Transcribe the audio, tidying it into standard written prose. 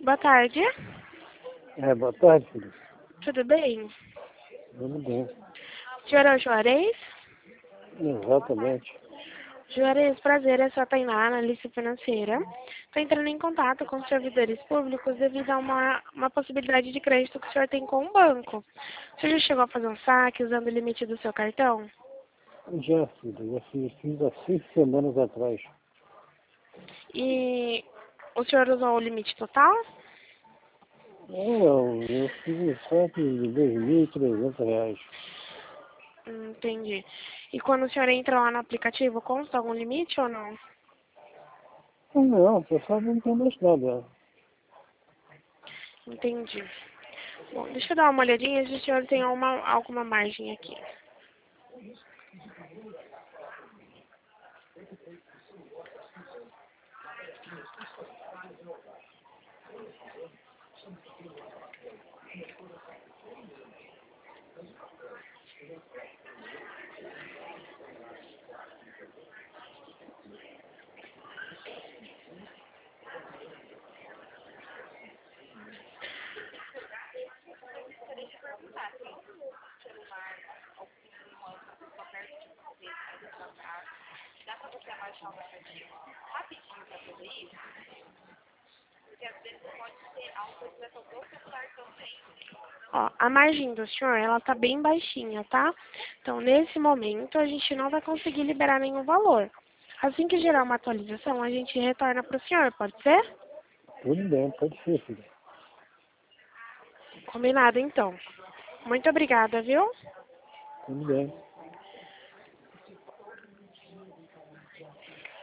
Boa tarde. Boa tarde, filho. Tudo bem? Tudo bem. O senhor é o Juarez? Exatamente. Juarez, prazer, é sua Tainá, analista financeira. Estou entrando em contato com os servidores públicos devido a uma possibilidade de crédito que o senhor tem com o banco. O senhor já chegou a fazer um saque usando o limite do seu cartão? Já, filho. Fiz há 6 semanas atrás. E o senhor usou o limite total? Não, eu fiz um saque de R$ 2.300. Entendi. E quando o senhor entra lá no aplicativo, consta algum limite ou não? Não, o pessoal não tem mais nada. Entendi. Bom, deixa eu dar uma olhadinha se o senhor tem alguma margem aqui. Ó, a margem do senhor, ela tá bem baixinha, tá? Então, nesse momento, a gente não vai conseguir liberar nenhum valor. Assim que gerar uma atualização, a gente retorna pro senhor, pode ser? Tudo bem, pode ser, filho. Combinado, então. Muito obrigada, viu? Tudo bem.